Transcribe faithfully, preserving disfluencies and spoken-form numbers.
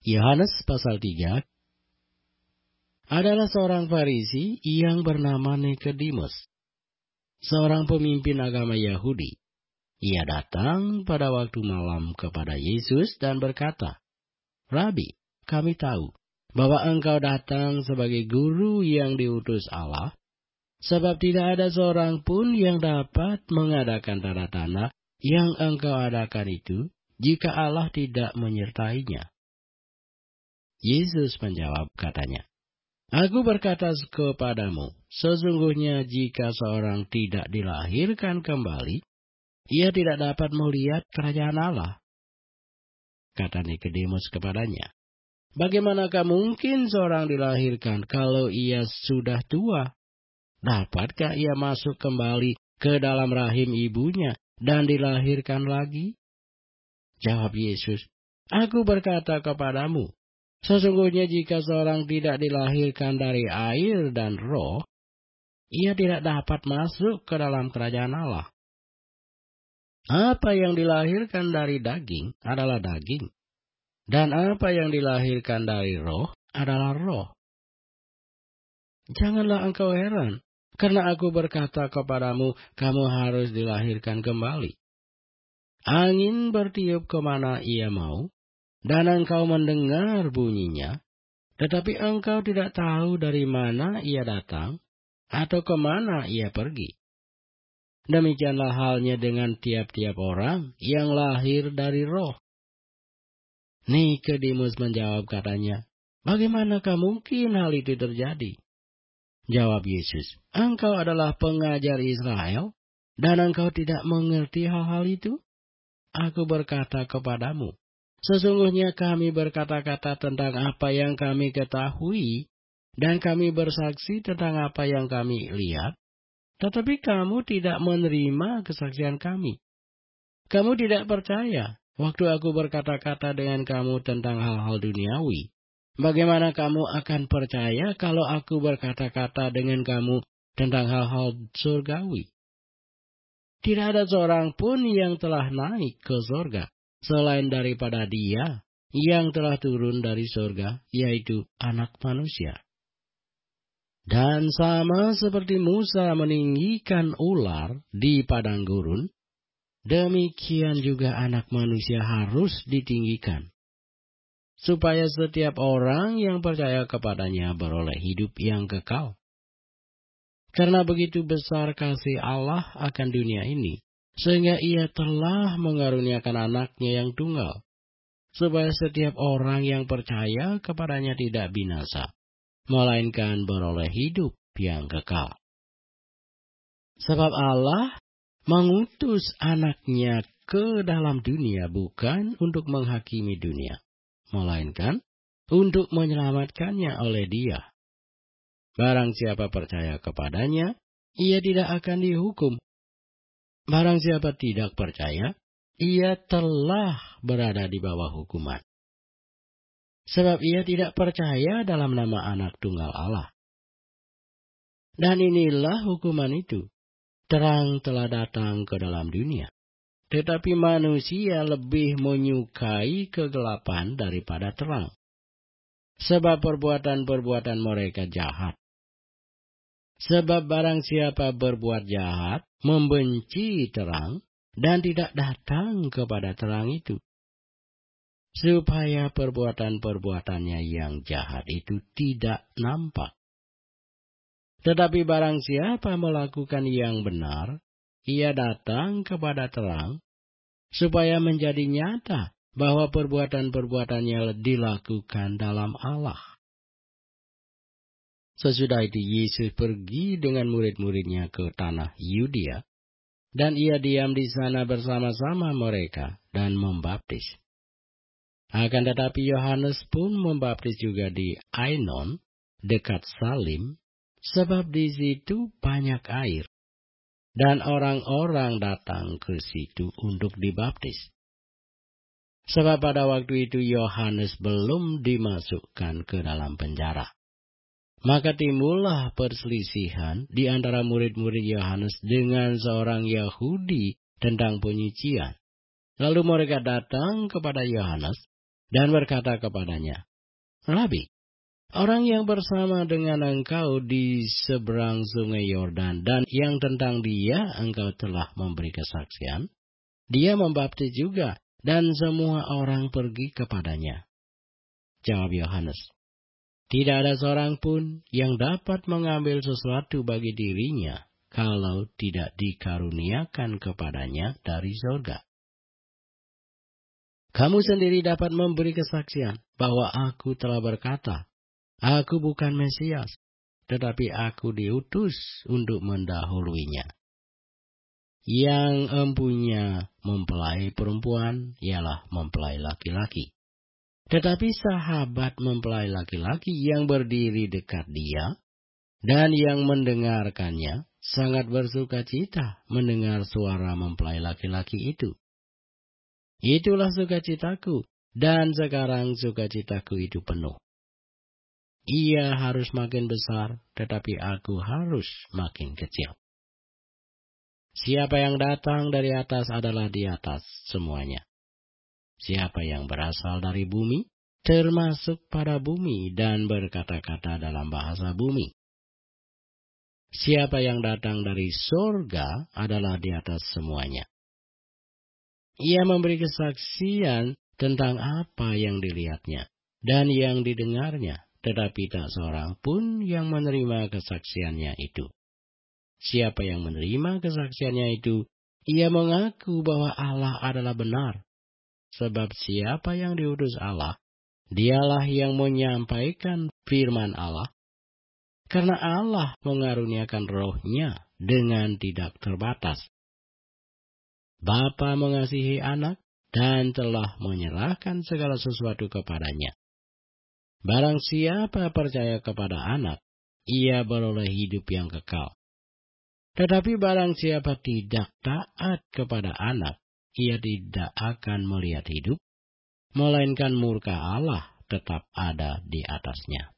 Yohanes pasal tiga. Adalah seorang Farisi yang bernama Nikodemus, seorang pemimpin agama Yahudi. Ia datang pada waktu malam kepada Yesus dan berkata, "Rabi, kami tahu bahwa engkau datang sebagai guru yang diutus Allah, sebab tidak ada seorang pun yang dapat mengadakan tanda-tanda yang engkau adakan itu, jika Allah tidak menyertainya." Yesus menjawab katanya, "Aku berkata kepadamu, sesungguhnya jika seorang tidak dilahirkan kembali, ia tidak dapat melihat kerajaan Allah." Kata Nikodemus kepadanya, "Bagaimanakah mungkin seorang dilahirkan kalau ia sudah tua? Dapatkah ia masuk kembali ke dalam rahim ibunya dan dilahirkan lagi?" Jawab Yesus, "Aku berkata kepadamu, sesungguhnya jika seorang tidak dilahirkan dari air dan roh, ia tidak dapat masuk ke dalam kerajaan Allah. Apa yang dilahirkan dari daging adalah daging, dan apa yang dilahirkan dari roh adalah roh. Janganlah engkau heran, karena aku berkata kepadamu, kamu harus dilahirkan kembali. Angin bertiup kemana ia mau, dan engkau mendengar bunyinya, tetapi engkau tidak tahu dari mana ia datang atau kemana ia pergi. Demikianlah halnya dengan tiap-tiap orang yang lahir dari roh." Nikodemus menjawab katanya, "Bagaimanakah mungkin hal itu terjadi?" Jawab Yesus, "Engkau adalah pengajar Israel, dan engkau tidak mengerti hal-hal itu? Aku berkata kepadamu, sesungguhnya kami berkata-kata tentang apa yang kami ketahui, dan kami bersaksi tentang apa yang kami lihat, tetapi kamu tidak menerima kesaksian kami. Kamu tidak percaya waktu aku berkata-kata dengan kamu tentang hal-hal duniawi. Bagaimana kamu akan percaya kalau aku berkata-kata dengan kamu tentang hal-hal surgawi? Tidak ada seorang pun yang telah naik ke surga selain daripada Dia yang telah turun dari surga, yaitu Anak Manusia. Dan sama seperti Musa meninggikan ular di padang gurun, demikian juga Anak Manusia harus ditinggikan, supaya setiap orang yang percaya kepadanya beroleh hidup yang kekal. Karena begitu besar kasih Allah akan dunia ini, sehingga Ia telah mengaruniakan anaknya yang tunggal, supaya setiap orang yang percaya kepadanya tidak binasa, melainkan beroleh hidup yang kekal. Sebab Allah mengutus anaknya ke dalam dunia bukan untuk menghakimi dunia, melainkan untuk menyelamatkannya oleh Dia. Barang siapa percaya kepadanya, ia tidak akan dihukum. Barang siapa tidak percaya, ia telah berada di bawah hukuman. Sebab ia tidak percaya dalam nama Anak Tunggal Allah. Dan inilah hukuman itu. Terang telah datang ke dalam dunia, tetapi manusia lebih menyukai kegelapan daripada terang, sebab perbuatan-perbuatan mereka jahat. Sebab barang siapa berbuat jahat, membenci terang, dan tidak datang kepada terang itu, supaya perbuatan-perbuatannya yang jahat itu tidak nampak. Tetapi barang siapa melakukan yang benar, ia datang kepada terang, supaya menjadi nyata bahwa perbuatan-perbuatannya dilakukan dalam Allah. Sesudah itu Yesus pergi dengan murid-muridnya ke tanah Yudea, dan ia diam di sana bersama-sama mereka dan membaptis. Akan tetapi Yohanes pun membaptis juga di Ainon, dekat Salim, sebab di situ banyak air, dan orang-orang datang ke situ untuk dibaptis. Sebab pada waktu itu Yohanes belum dimasukkan ke dalam penjara. Maka timbullah perselisihan di antara murid-murid Yohanes dengan seorang Yahudi tentang penyucian. Lalu mereka datang kepada Yohanes dan berkata kepadanya, Rabi, orang yang bersama dengan engkau di seberang sungai Yordan dan yang tentang dia engkau telah memberi kesaksian, dia membaptis juga dan semua orang pergi kepadanya. Jawab Yohanes, tidak ada seorang pun yang dapat mengambil sesuatu bagi dirinya kalau tidak dikaruniakan kepadanya dari surga. Kamu sendiri dapat memberi kesaksian bahwa aku telah berkata, aku bukan Mesias, tetapi aku diutus untuk mendahuluinya. Yang empunya mempelai perempuan ialah mempelai laki-laki. Tetapi sahabat mempelai laki-laki yang berdiri dekat dia dan yang mendengarkannya sangat bersuka cita mendengar suara mempelai laki-laki itu. Itulah sukacitaku, dan sekarang sukacitaku itu penuh. Ia harus makin besar, tetapi aku harus makin kecil. Siapa yang datang dari atas adalah di atas semuanya. Siapa yang berasal dari bumi, termasuk pada bumi dan berkata-kata dalam bahasa bumi. Siapa yang datang dari surga adalah di atas semuanya. Ia memberi kesaksian tentang apa yang dilihatnya dan yang didengarnya, tetapi tak seorang pun yang menerima kesaksiannya itu. Siapa yang menerima kesaksiannya itu, ia mengaku bahwa Allah adalah benar. Sebab siapa yang diutus Allah, dialah yang menyampaikan firman Allah. Karena Allah mengaruniakan rohnya dengan tidak terbatas. Bapa mengasihi anak dan telah menyerahkan segala sesuatu kepadanya. Barang siapa percaya kepada anak, ia beroleh hidup yang kekal. Tetapi barang siapa tidak taat kepada anak, ia tidak akan melihat hidup, melainkan murka Allah tetap ada di atasnya.